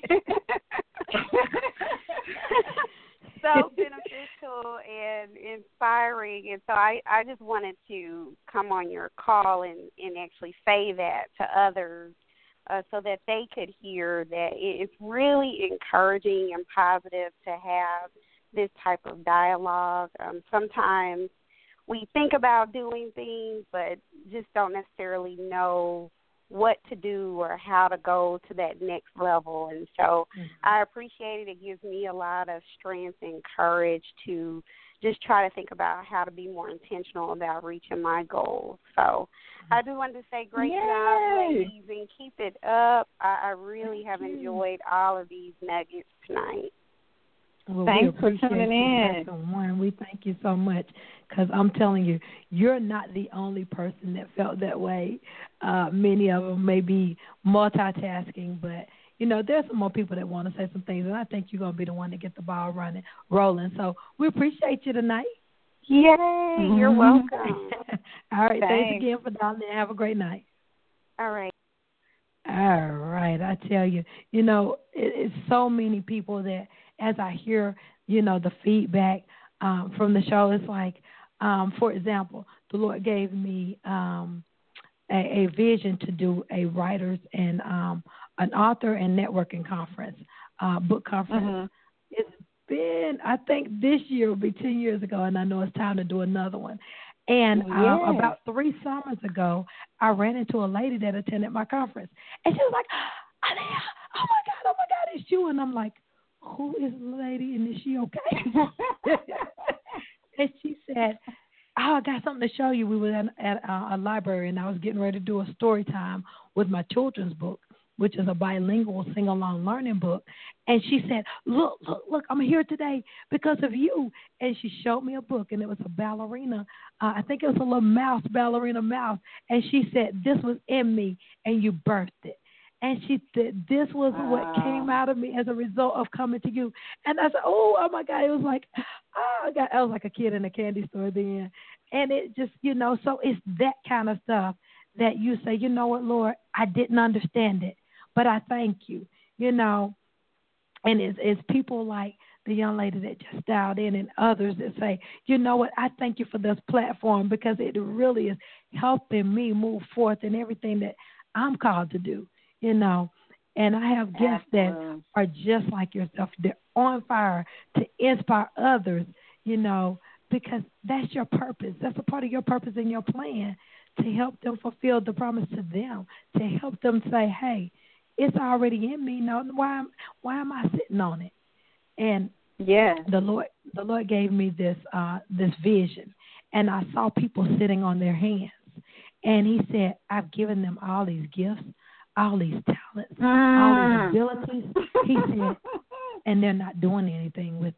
so beneficial and inspiring. And so I just wanted to come on your call and actually say that to others so that they could hear that it's really encouraging and positive to have this type of dialogue. Sometimes we think about doing things but just don't necessarily know what to do or how to go to that next level. And so I appreciate it. It gives me a lot of strength and courage to just try to think about how to be more intentional about reaching my goals. So I do want to say great job, ladies, and keep it up. I really have enjoyed all of these nuggets tonight. Well, thanks for tuning in. We thank you so much, because I'm telling you, you're not the only person that felt that way. Many of them may be multitasking, but, there's some more people that want to say some things, and I think you're going to be the one to get the ball rolling. So we appreciate you tonight. Yay, you're welcome. All right, thanks again for dialing in. Have a great night. All right. All right, I tell you, it's so many people that, as I hear, the feedback from the show, it's like, for example, the Lord gave me a vision to do a writers and an author and networking conference, book conference. It's been, I think this year will be 10 years ago, and I know it's time to do another one. And about 3 summers ago, I ran into a lady that attended my conference, and she was like, Ania, oh my God, it's you. And I'm like, who is the lady, and is she okay? And she said, I got something to show you. We were at a library, and I was getting ready to do a story time with my children's book, which is a bilingual sing-along learning book. And she said, look, I'm here today because of you. And she showed me a book, and it was a ballerina. I think it was a little ballerina mouse. And she said, this was in me, and you birthed it. And she said, this was what came out of me as a result of coming to you. And I said, oh my God. It was like, I was like a kid in a candy store then. And it just, so it's that kind of stuff that you say, you know what, Lord, I didn't understand it, but I thank you, And it's people like the young lady that just dialed in, and others that say, you know what, I thank you for this platform, because it really is helping me move forth in everything that I'm called to do. And I have guests that are just like yourself. They're on fire to inspire others, because that's your purpose. That's a part of your purpose and your plan, to help them fulfill the promise to them, to help them say, hey, it's already in me. No, why am I sitting on it? And the Lord gave me this vision, and I saw people sitting on their hands. And he said, I've given them all these gifts, all these talents, all these abilities. He said, and they're not doing anything with it.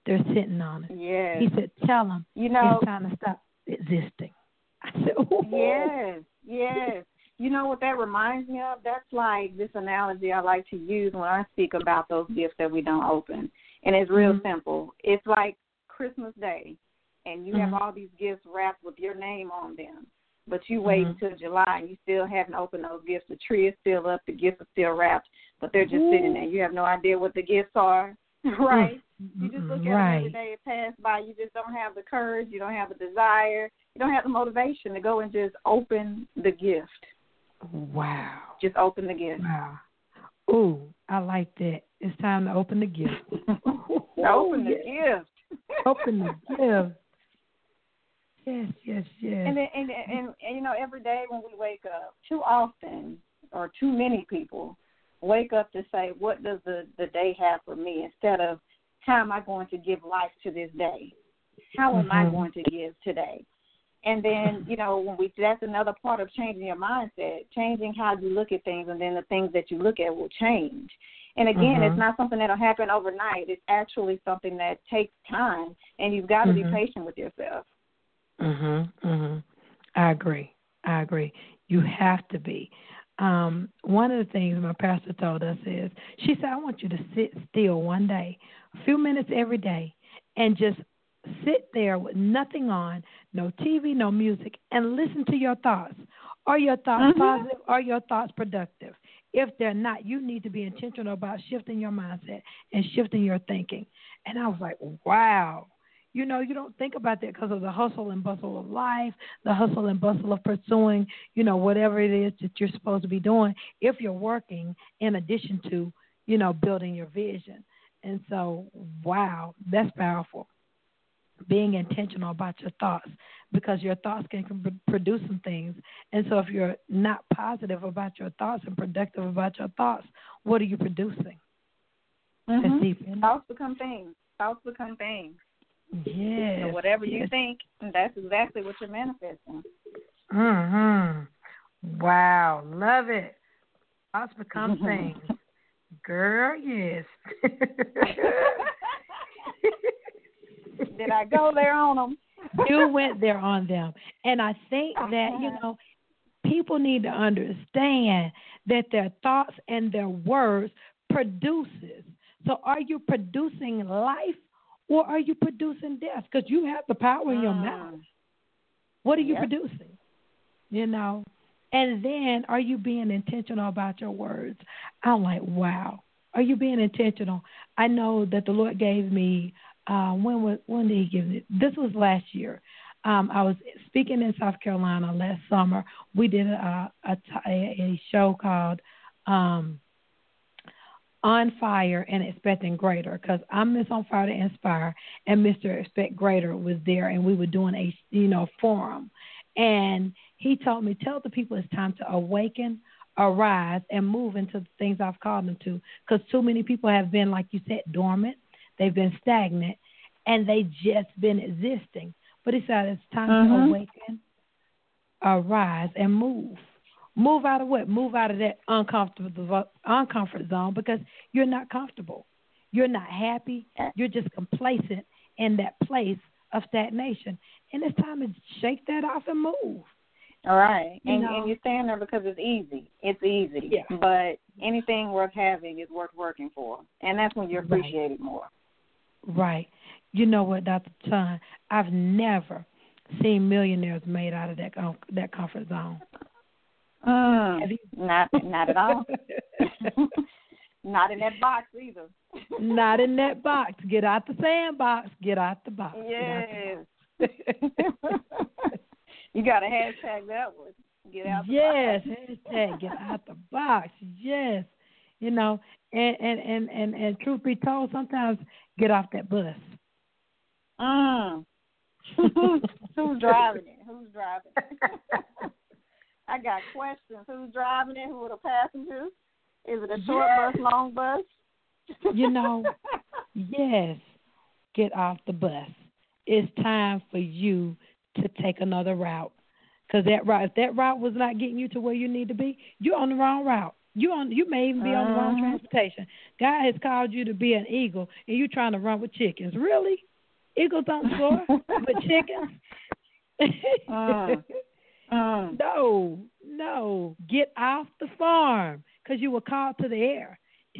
they're sitting on it. Yes. He said, tell them it's time to stop existing. I said, ooh. Yes. You know what that reminds me of? That's like this analogy I like to use when I speak about those gifts that we don't open. And it's real simple. It's like Christmas Day, and you have all these gifts wrapped with your name on them. But you wait until July, and you still haven't opened those gifts. The tree is still up. The gifts are still wrapped, but they're just sitting there. You have no idea what the gifts are, right? You just look at them every day it passes by. You just don't have the courage. You don't have the desire. You don't have the motivation to go and just open the gift. Wow. Just open the gift. Wow. Ooh, I like that. It's time to open the gift. Open the gift. Open the gift. Yes. And you know, every day when we wake up, too often or too many people wake up to say, what does the day have for me, instead of how am I going to give life to this day? How am I going to give today? And then, you know, that's another part of changing your mindset, changing how you look at things, and then the things that you look at will change. And again, it's not something that'll happen overnight. It's actually something that takes time, and you've got to be patient with yourself. I agree. You have to be. One of the things my pastor told us is, she said, I want you to sit still one day, a few minutes every day, and just sit there with nothing on, no TV, no music, and listen to your thoughts. Are your thoughts positive? Are your thoughts productive? If they're not, you need to be intentional about shifting your mindset and shifting your thinking. And I was like, wow. You know, you don't think about that because of the hustle and bustle of life, the hustle and bustle of pursuing, you know, whatever it is that you're supposed to be doing if you're working in addition to, you know, building your vision. And so, wow, that's powerful. Being intentional about your thoughts, because your thoughts can produce some things. And so if you're not positive about your thoughts and productive about your thoughts, what are you producing? That's deep in Thoughts become things. Yes. So whatever you think, that's exactly what you're manifesting. Wow, love it. Thoughts become things. Girl, yes. Did I go there on them? You went there on them. And I think that, you know, people need to understand that their thoughts and their words produces. So are you producing life or are you producing death? Because you have the power in your mouth. What are you producing? You know? And then are you being intentional about your words? I'm like, wow. Are you being intentional? I know that the Lord gave me, when did he give me? This was last year. I was speaking in South Carolina last summer. We did a show called On Fire and Expecting Greater, because I'm Miss On Fire to Inspire, and Mr. Expect Greater was there, and we were doing a forum. And he told me, tell the people it's time to awaken, arise, and move into the things I've called them to, because too many people have been, like you said, dormant. They've been stagnant, and they just been existing. But he said it's time to awaken, arise, and move. Move out of what? Move out of that uncomfort zone, because you're not comfortable. You're not happy. You're just complacent in that place of stagnation. And it's time to shake that off and move. All right. And you stand there because it's easy. It's easy. Yeah. But anything worth having is worth working for. And that's when you appreciate it more. Right. You know what, Dr. Chun, I've never seen millionaires made out of that comfort zone. Not at all. Not in that box either. Not in that box. Get out the sandbox. Get out the box. Yes. You got to hashtag that one. Get out the box. Yes, hashtag get out the box. Yes. You know, and truth be told, sometimes get off that bus. Who's driving it? I got questions. Who's driving it? Who are the passengers? Is it a short bus, long bus? You know, yes, get off the bus. It's time for you to take another route. Because if that route was not getting you to where you need to be, you're on the wrong route. You may even be on the wrong transportation. God has called you to be an eagle, and you're trying to run with chickens. Really? Eagles don't soar with chickens? No. Get off the farm because you were called to the air.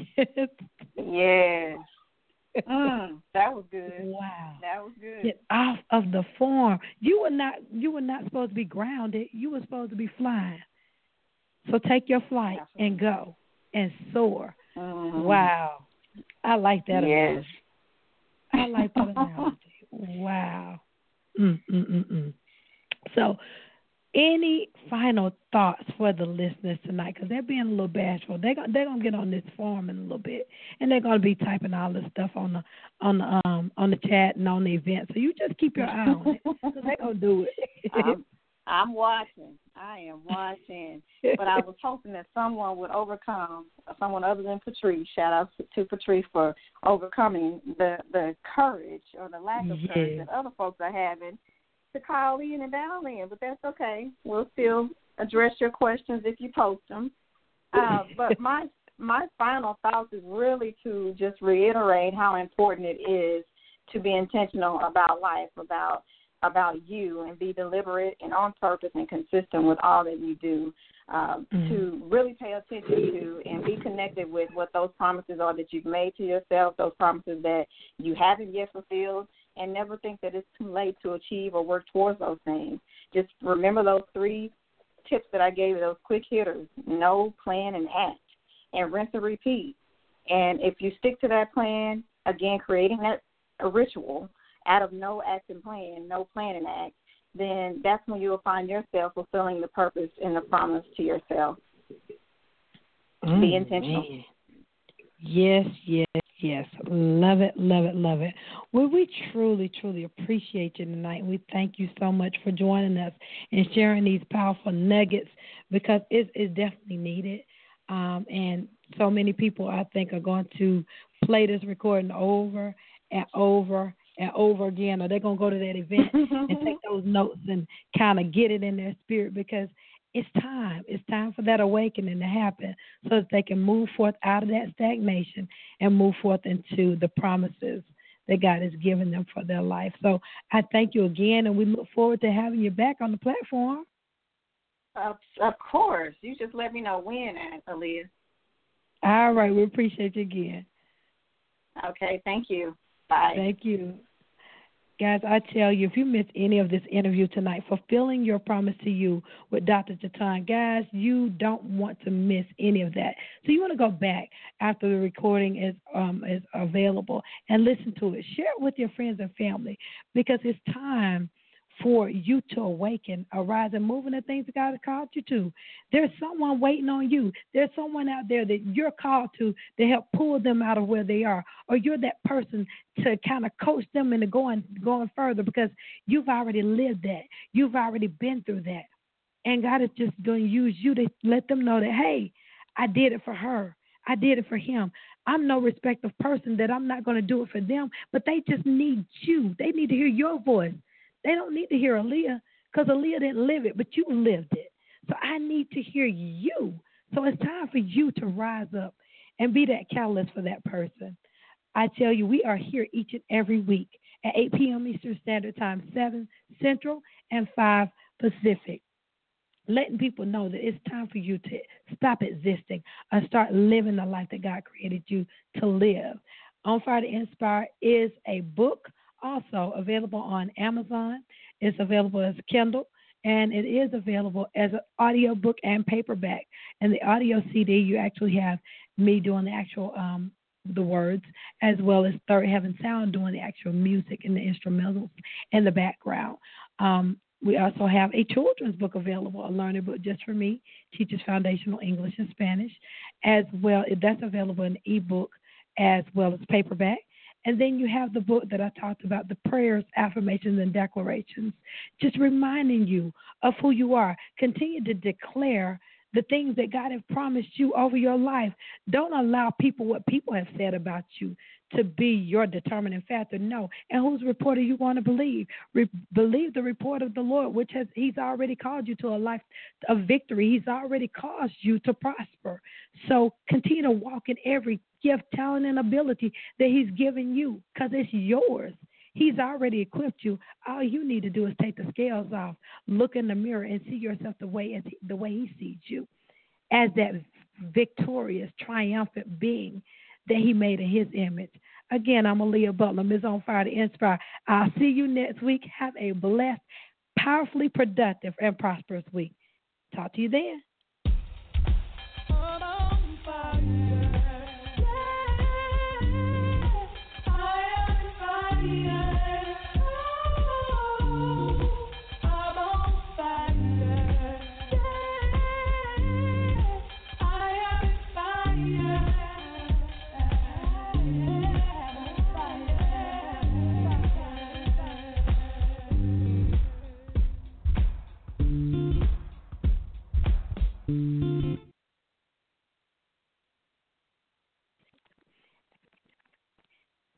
Yes. That was good. Wow. That was good. Get off of the farm. You were not supposed to be grounded. You were supposed to be flying. So take your flight and go and soar. Wow. I like that analogy. I like that analogy. Wow. So, any final thoughts for the listeners tonight? Because they're being a little bashful. They're gonna get on this forum in a little bit, and they're gonna be typing all this stuff on the chat and on the event. So you just keep your eye on it. So they're gonna do it. I'm watching. I am watching. But I was hoping that someone would overcome, someone other than Patrice. Shout out to Patrice for overcoming the courage or the lack of courage that other folks are having to call in and dial in. But that's okay. We'll still address your questions if you post them. But my final thoughts is really to just reiterate how important it is to be intentional about life, about you, and be deliberate and on purpose and consistent with all that you do, to really pay attention to and be connected with what those promises are that you've made to yourself, those promises that you haven't yet fulfilled, and never think that it's too late to achieve or work towards those things. Just remember those 3 tips that I gave you, those quick hitters: know, plan, and act, and rinse and repeat. And if you stick to that plan, again, creating that a ritual out of no act and plan, no plan and act, then that's when you will find yourself fulfilling the purpose and the promise to yourself. Be intentional. Man. Yes. Love it. Well, we truly, truly appreciate you tonight. We thank you so much for joining us and sharing these powerful nuggets, because it's definitely needed. And so many people, I think, are going to play this recording over and over and over again, or they're going to go to that event and take those notes and kind of get it in their spirit, because it's time. It's time for that awakening to happen so that they can move forth out of that stagnation and move forth into the promises that God has given them for their life. So I thank you again, and we look forward to having you back on the platform. Of course. You just let me know when, Aaliyah. All right. We appreciate you again. Okay. Thank you. Bye. Thank you. Guys, I tell you, if you missed any of this interview tonight, Fulfilling Your Promise to You with Dr. Jatan, guys, you don't want to miss any of that. So you want to go back after the recording is available and listen to it. Share it with your friends and family, because it's time for you to awaken, arise, and move in the things that God has called you to. There's someone waiting on you. There's someone out there that you're called to help pull them out of where they are, or you're that person to kind of coach them into going further, because you've already lived that. You've already been through that. And God is just going to use you to let them know that, hey, I did it for her. I did it for him. I'm no respective person that I'm not going to do it for them, but they just need you. They need to hear your voice. They don't need to hear Aaliyah, because Aaliyah didn't live it, but you lived it. So I need to hear you. So it's time for you to rise up and be that catalyst for that person. I tell you, we are here each and every week at 8 p.m. Eastern Standard Time, 7 Central and 5 Pacific, letting people know that it's time for you to stop existing and start living the life that God created you to live. On Fire to Inspire is a book, also available on Amazon. It's available as Kindle, and it is available as an audio book and paperback. And the audio CD, you actually have me doing the actual the words, as well as Third Heaven Sound doing the actual music and the instrumentals in the background. We also have a children's book available, a learning book just for me, teaches foundational English and Spanish, as well. That's available in ebook as well as paperback. And then you have the book that I talked about, the prayers, affirmations, and declarations, just reminding you of who you are. Continue to declare the things that God has promised you over your life. Don't allow what people have said about you to be your determining factor. No. And whose report are you going to believe? Believe the report of the Lord, which He's already called you to a life of victory. He's already caused you to prosper. So continue to walk in every gift, talent, and ability that He's given you, because it's yours. He's already equipped you. All you need to do is take the scales off, look in the mirror, and see yourself the way He sees you, as that victorious, triumphant being that He made in His image. Again, I'm Aaliyah Butler, Ms. On Fire to Inspire. I'll see you next week. Have a blessed, powerfully productive, and prosperous week. Talk to you then. On fire.